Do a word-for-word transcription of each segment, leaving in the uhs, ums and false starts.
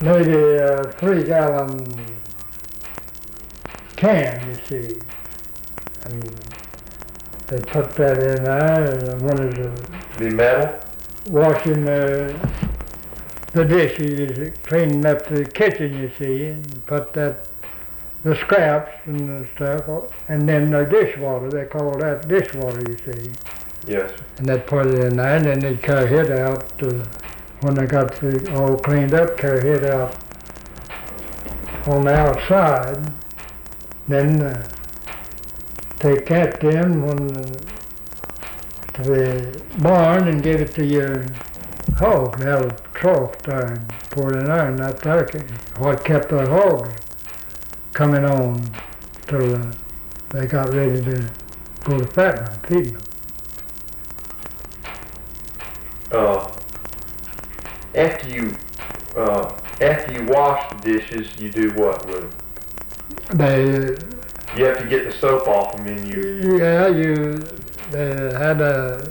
maybe a three gallon can, you see. And they put that in there, and one is a Be metal? washing the, the dishes, cleaning up the kitchen, you see, and put that, the scraps and the stuff, and then the dishwater, they call that dishwater, you see. Yes. And they'd put it in there, and then they'd carry it out, uh, when they got the, all cleaned up, carry it out on the outside. Then uh, take that then when, uh, to the barn and give it to your hog. They have a trough there and pour it in there, and that there what kept the hogs coming on till uh, they got ready to go to fattening them, feeding them. Uh, after you uh, after you wash the dishes, you do what with them? They, You have to get the soap off them, and you. yeah, you they had a,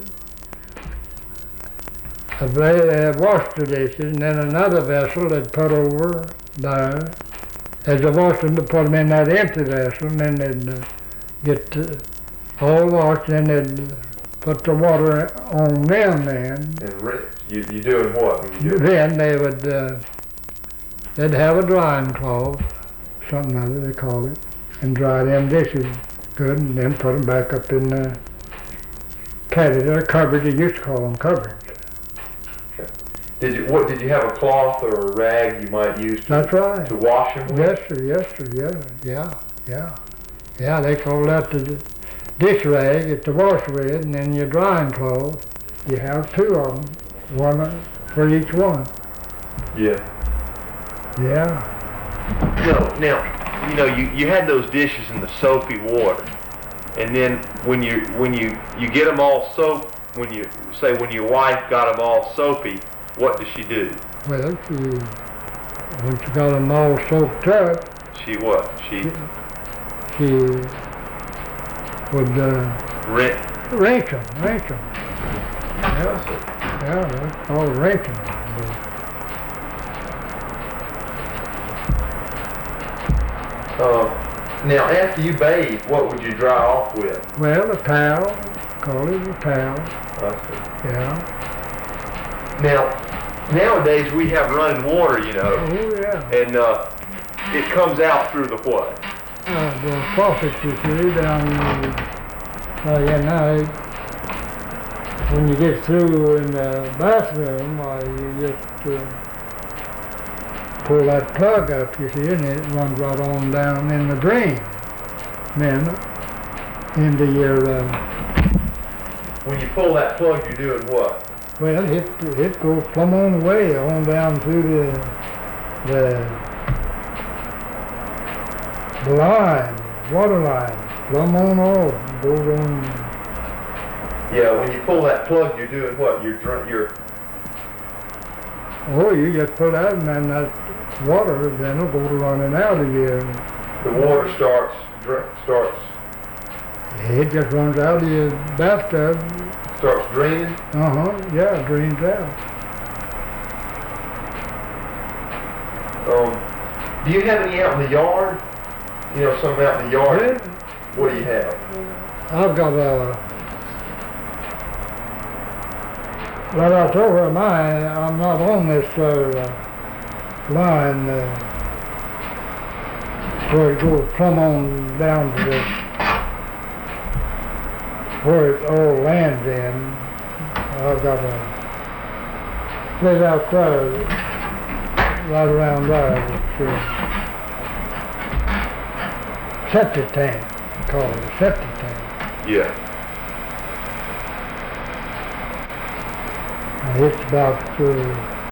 a they had washed the dishes, and then another vessel they'd put over there. As they washed them, they put them in that empty vessel, and then they'd uh, get uh, all washed, and then they'd put the water on them then. And rinse. You you doing what when you do it? Then they would, uh, they'd have a drying cloth, something other they call it, and dry them dishes good, and then put them back up in the caddy or cupboard. They used to call them cupboards. Okay. Did you what? Did you have a cloth or a rag you might use to, That's right. to wash them with? Yes, sir. Yes, sir. Yeah, yeah, yeah, yeah. They call that the dish rag. It's to wash with, and then your drying cloth. You have two of them, one for each one. Yeah. Yeah. No, now, you know, you, you had those dishes in the soapy water, and then when you when you you get them all soap, when you say when your wife got them all soapy, what does she do? Well, she, once you got them all soaked up, She what? She she would uh, rinse. rinse them, rinse them. Yeah, yeah, that's called rinsing. Uh, now, after you bathe, what would you dry off with? Well, a towel, call it a towel, I see. yeah. Now, nowadays we have running water, you know, Oh, yeah. and uh, it comes out through the what? Uh, the faucet, you see, down the, uh, yeah, now, when you get through in the bathroom, uh, you just uh, pull that plug up, you see, and it runs right on down in the drain. Then into your, uh, When you pull that plug, you're doing what? well, it it goes plumb on the way on down through the the, the line, water line, plumb on all, goes on. Yeah, when you pull that plug, you're doing what? You're dr- you're Oh, you just put out, and then that water then will go running out of you. the water starts dr- starts It just runs out of your bathtub. starts draining. Uh-huh, yeah, drains out. Um, do you have any out in the yard? You know, something out in the yard. Yeah. What do you have? I've got a, like I told her, my, I'm not on this uh, line uh, where it goes plumb on down to the, where it all lands in. I've got a place out there, right around there, that's uh, septic tank, called a septic tank. Yeah. It's about uh,